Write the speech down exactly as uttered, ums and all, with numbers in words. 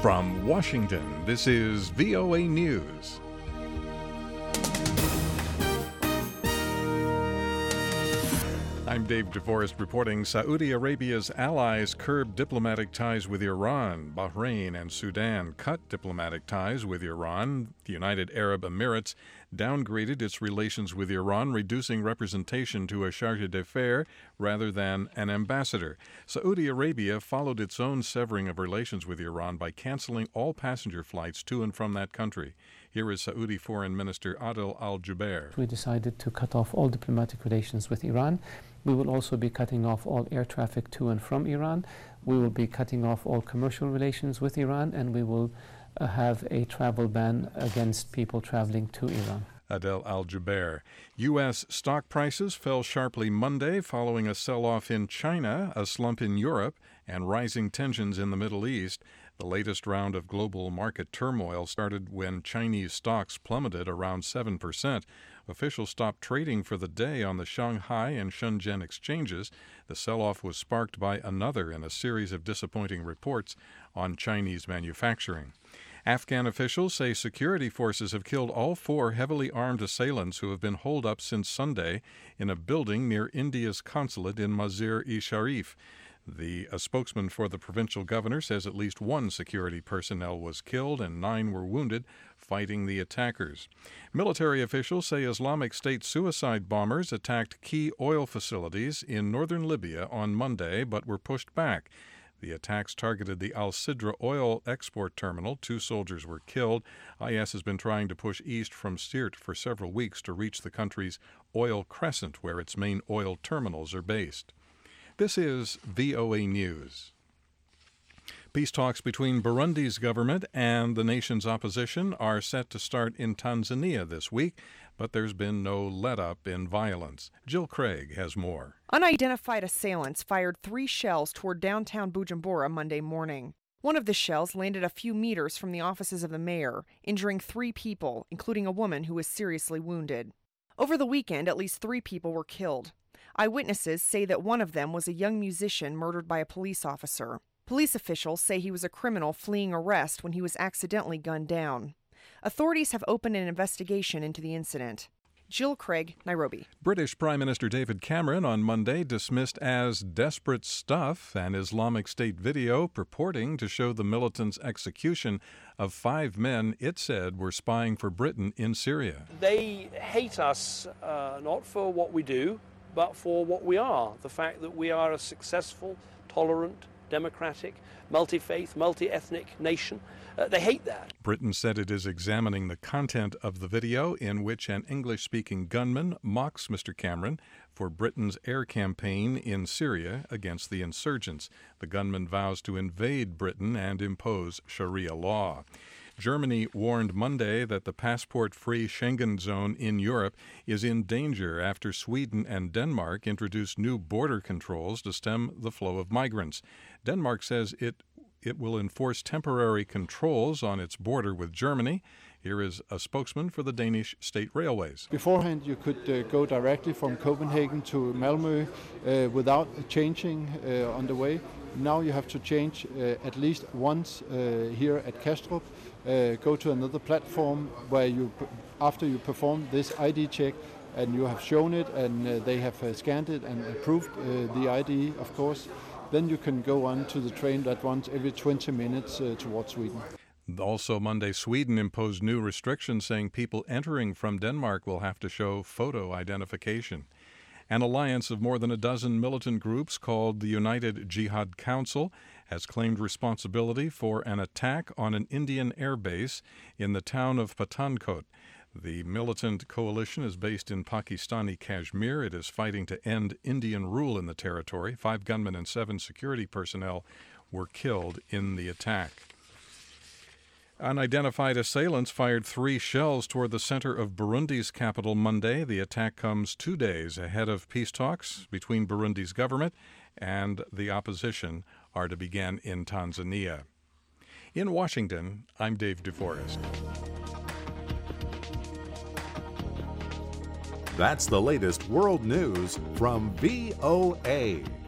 From Washington, this is V O A News. I'm Dave DeForest reporting Saudi Arabia's allies curb diplomatic ties with Iran. Bahrain and Sudan cut diplomatic ties with Iran. The United Arab Emirates downgraded its relations with Iran, reducing representation to a chargé d'affaires rather than an ambassador. Saudi Arabia followed its own severing of relations with Iran by canceling all passenger flights to and from that country. Here is Saudi Foreign Minister Adel Al-Jubeir. We decided to cut off all diplomatic relations with Iran. We will also be cutting off all air traffic to and from Iran. We will be cutting off all commercial relations with Iran, and we will uh, have a travel ban against people traveling to Iran. Adel Al-Jubeir. U S stock prices fell sharply Monday following a sell-off in China, a slump in Europe, and rising tensions in the Middle East. The latest round of global market turmoil started when Chinese stocks plummeted around seven percent. Officials stopped trading for the day on the Shanghai and Shenzhen exchanges. The sell-off was sparked by another in a series of disappointing reports on Chinese manufacturing. Afghan officials say security forces have killed all four heavily armed assailants who have been holed up since Sunday in a building near India's consulate in Mazar-e-Sharif. The a spokesman for the provincial governor says at least one security personnel was killed and nine were wounded fighting the attackers. Military officials say Islamic State suicide bombers attacked key oil facilities in northern Libya on Monday but were pushed back. The attacks targeted the Al Sidra oil export terminal. Two soldiers were killed. I S has been trying to push east from Sirte for several weeks to reach the country's oil crescent, where its main oil terminals are based. This is V O A News. Peace talks between Burundi's government and the nation's opposition are set to start in Tanzania this week, but there's been no let-up in violence. Jill Craig has more. Unidentified assailants fired three shells toward downtown Bujumbura Monday morning. One of the shells landed a few meters from the offices of the mayor, injuring three people, including a woman who was seriously wounded. Over the weekend, at least three people were killed. Eyewitnesses say that one of them was a young musician murdered by a police officer. Police officials say he was a criminal fleeing arrest when he was accidentally gunned down. Authorities have opened an investigation into the incident. Jill Craig, Nairobi. British Prime Minister David Cameron on Monday dismissed as desperate stuff an Islamic State video purporting to show the militants' execution of five men it said were spying for Britain in Syria. They hate us uh, not for what we do, but for what we are, the fact that we are a successful, tolerant, democratic, multi-faith, multi-ethnic nation. Uh, they hate that. Britain said it is examining the content of the video in which an English-speaking gunman mocks Mister Cameron for Britain's air campaign in Syria against the insurgents. The gunman vows to invade Britain and impose Sharia law. Germany warned Monday that the passport-free Schengen zone in Europe is in danger after Sweden and Denmark introduced new border controls to stem the flow of migrants. Denmark says it it will enforce temporary controls on its border with Germany. Here is a spokesman for the Danish State Railways. Beforehand, you could uh, go directly from Copenhagen to Malmö uh, without changing uh, on the way. Now you have to change uh, at least once uh, here at Kastrup. Uh, go to another platform where you, after you perform this I D check, and you have shown it, and uh, they have uh, scanned it and approved uh, the I D, of course, then you can go on to the train that runs every twenty minutes uh, towards Sweden. Also Monday, Sweden imposed new restrictions saying people entering from Denmark will have to show photo identification. An alliance of more than a dozen militant groups called the United Jihad Council has claimed responsibility for an attack on an Indian air base in the town of Pathankot. The militant coalition is based in Pakistani Kashmir. It is fighting to end Indian rule in the territory. Five gunmen and seven security personnel were killed in the attack. Unidentified assailants fired three shells toward the center of Burundi's capital Monday. The attack comes two days ahead of peace talks between Burundi's government and the opposition are to begin in Tanzania. In Washington, I'm Dave DeForest. That's the latest world news from V O A.